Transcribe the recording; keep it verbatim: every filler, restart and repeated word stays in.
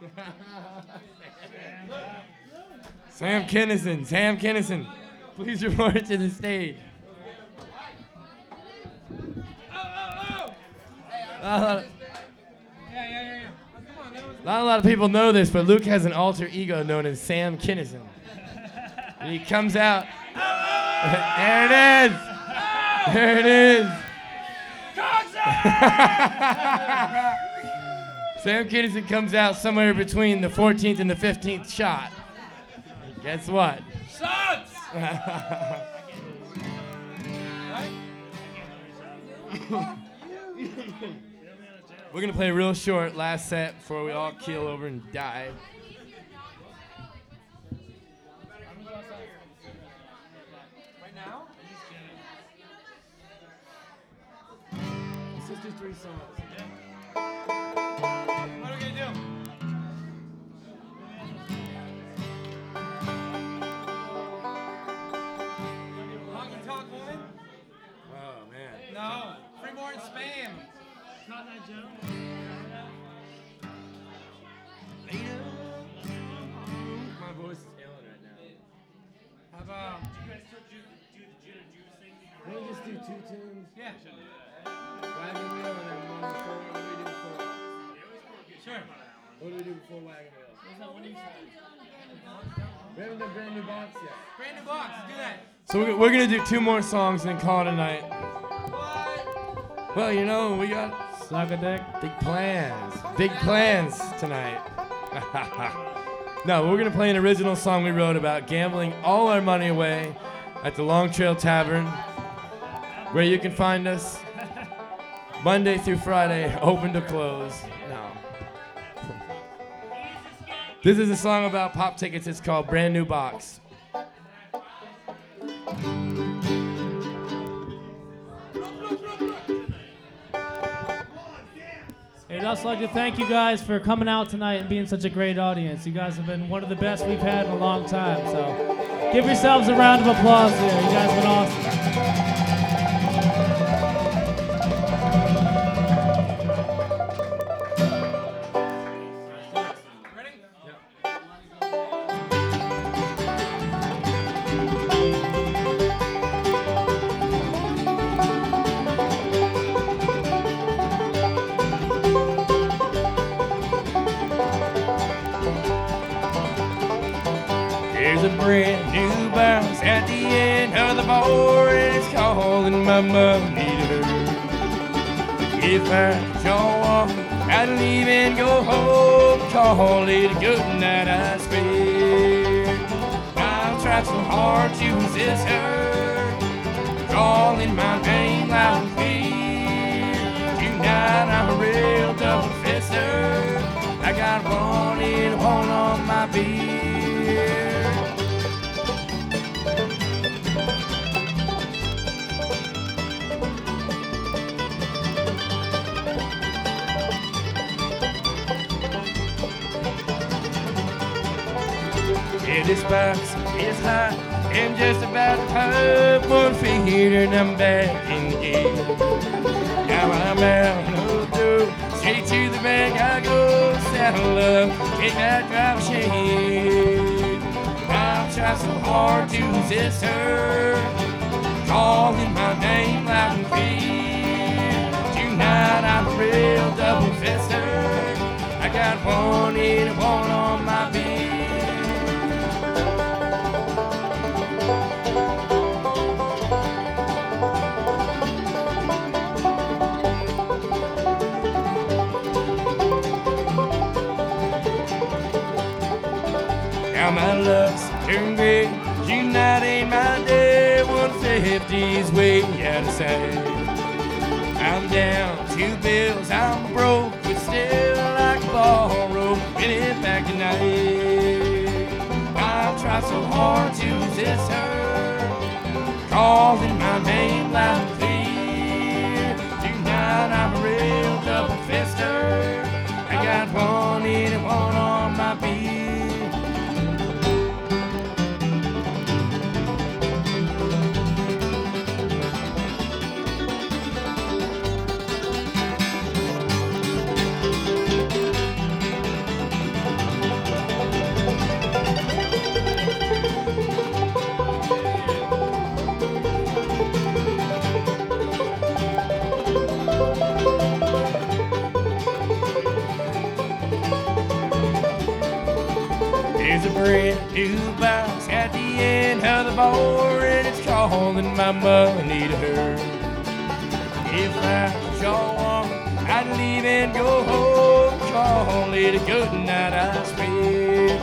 Sam Kinison, Sam Kinison, please report to the stage. Not a lot of people know this, but Luke has an alter ego known as Sam Kinison. And he comes out. There it is. There it is. Sam Kinison comes out somewhere between the fourteenth and the fifteenth shot. Guess what? Shots! We're going to play a real short last set before we all keel over and die. Right now? Let's just do three songs. What are we going to do? Honky Tonk Woman? Oh, man. No. Freeborn Spam. Not that Joe. My voice is ailing right now. How about... You guys still do, do the Gin and Juice thing? Can we just do two tunes? Yeah. Wagon Wheel and then one before. What do we do before? Sure. What do we do before Wagon Wheel? What's that one you said? We haven't done Brand New Box yet. Brand new box. Let's do that. So we're, we're going to do two more songs and then call it a night. What? Well, you know, we got Suck a dick. big plans. Big plans tonight. No, we're going to play an original song we wrote about gambling all our money away at the Long Trail Tavern, where you can find us Monday through Friday, open to close. No. This is a song about pop tickets. It's called Brand New Box. Hey, I'd also like to thank you guys for coming out tonight and being such a great audience. You guys have been one of the best we've had in a long time. So give yourselves a round of applause here. You guys have been awesome. There's a brand new box at the end of the bar, and it's calling my money to her. If I could show off, I'd leave and go home, call it a good night, I swear. I've tried so hard to resist her, calling my name loud and clear. Tonight I'm a real double-fister. I got one and one on my beer. Yeah, this box is hot and just about to pop one feet, and I'm back in the game. Now I'm out of the door, straight to the bank I go, saddle up, take that driver's shade. I've tried so hard to resist her, calling my name loud and clear. Tonight I'm a real double-fister. I got one in and one on my beer. Now my luck's turned gray, tonight ain't my day, one fifty's way out of sight. I'm down two bills, I'm broke, but still I can borrow, get it back tonight. I've tried so hard to resist her, calling my name loud and clear. Tonight I'm a real double-fister. I got one in and one on my beer. There's a brand new box at the end of the bar, and it's calling my money to her. If I saw one, I'd leave and go home, call it a good night I spent.